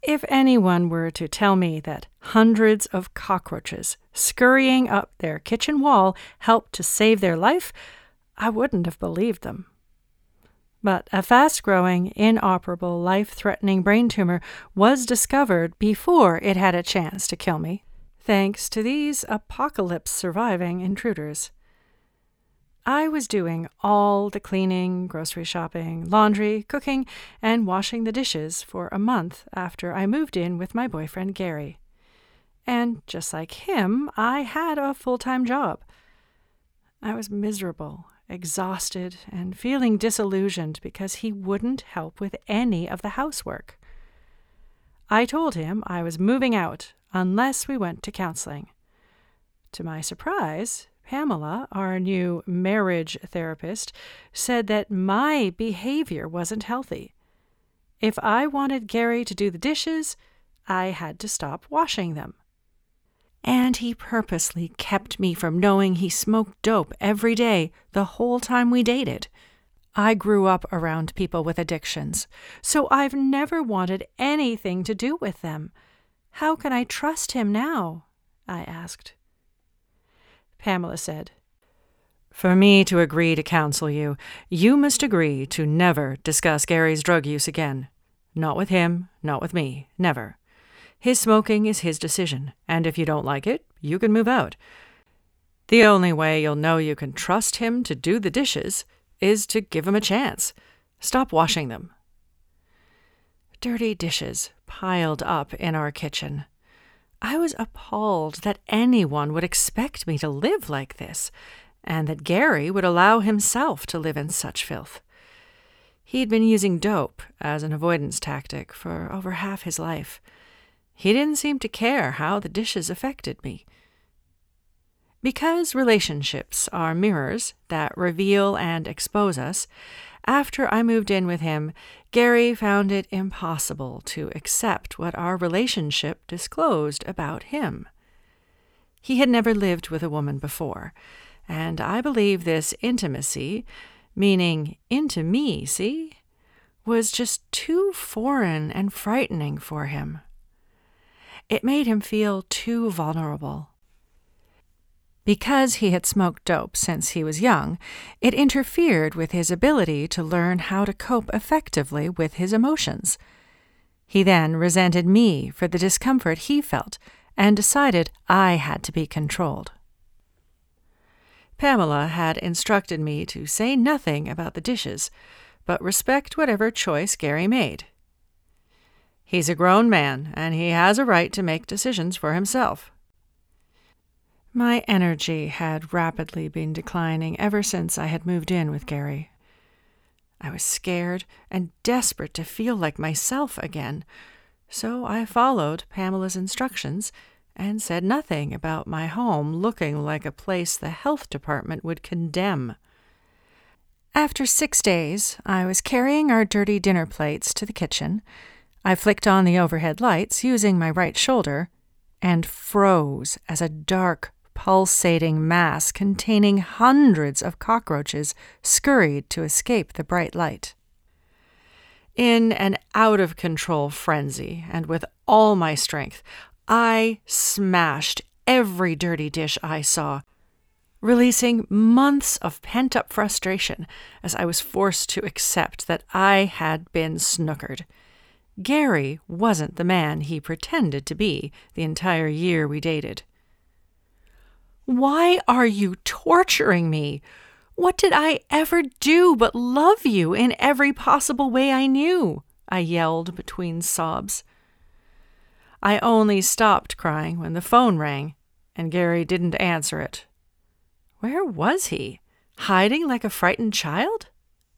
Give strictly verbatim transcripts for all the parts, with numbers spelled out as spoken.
If anyone were to tell me that hundreds of cockroaches scurrying up their kitchen wall helped to save their life, I wouldn't have believed them. But a fast-growing, inoperable, life-threatening brain tumor was discovered before it had a chance to kill me, thanks to these apocalypse-surviving intruders. I was doing all the cleaning, grocery shopping, laundry, cooking, and washing the dishes for a month after I moved in with my boyfriend Gary. And just like him, I had a full-time job. I was miserable, exhausted, and feeling disillusioned because he wouldn't help with any of the housework. I told him I was moving out unless we went to counseling. To my surprise, Pamela, our new marriage therapist, said that my behavior wasn't healthy. If I wanted Gary to do the dishes, I had to stop washing them. And he purposely kept me from knowing he smoked dope every day the whole time we dated. I grew up around people with addictions, so I've never wanted anything to do with them. How can I trust him now? I asked. Pamela said, "For me to agree to counsel you, you must agree to never discuss Gary's drug use again. Not with him, not with me, never. His smoking is his decision, and if you don't like it, you can move out. The only way you'll know you can trust him to do the dishes is to give him a chance. Stop washing them." Dirty dishes piled up in our kitchen. I was appalled that anyone would expect me to live like this, and that Gary would allow himself to live in such filth. He'd been using dope as an avoidance tactic for over half his life. He didn't seem to care how the dishes affected me. Because relationships are mirrors that reveal and expose us, after I moved in with him, Gary found it impossible to accept what our relationship disclosed about him. He had never lived with a woman before, and I believe this intimacy, meaning into me, see, was just too foreign and frightening for him. It made him feel too vulnerable. Because he had smoked dope since he was young, it interfered with his ability to learn how to cope effectively with his emotions. He then resented me for the discomfort he felt and decided I had to be controlled. Pamela had instructed me to say nothing about the dishes, but respect whatever choice Gary made. He's a grown man, and he has a right to make decisions for himself. My energy had rapidly been declining ever since I had moved in with Gary. I was scared and desperate to feel like myself again, so I followed Pamela's instructions and said nothing about my home looking like a place the health department would condemn. After six days, I was carrying our dirty dinner plates to the kitchen. I flicked on the overhead lights using my right shoulder and froze as a dark, pulsating mass containing hundreds of cockroaches scurried to escape the bright light. In an out-of-control frenzy, and with all my strength, I smashed every dirty dish I saw, releasing months of pent-up frustration as I was forced to accept that I had been snookered. Gary wasn't the man he pretended to be the entire year we dated. "Why are you torturing me? What did I ever do but love you in every possible way I knew?" I yelled between sobs. I only stopped crying when the phone rang, and Gary didn't answer it. Where was he? Hiding like a frightened child?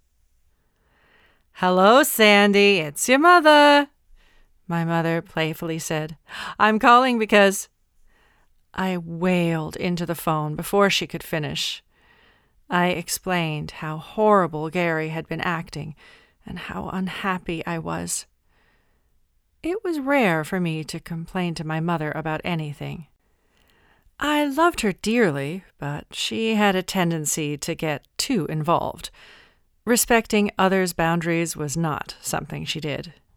"Hello, Sandy, it's your mother," my mother playfully said. "I'm calling because—" I wailed into the phone before she could finish. I explained how horrible Gary had been acting and how unhappy I was. It was rare for me to complain to my mother about anything. I loved her dearly, but she had a tendency to get too involved. Respecting others' boundaries was not something she did.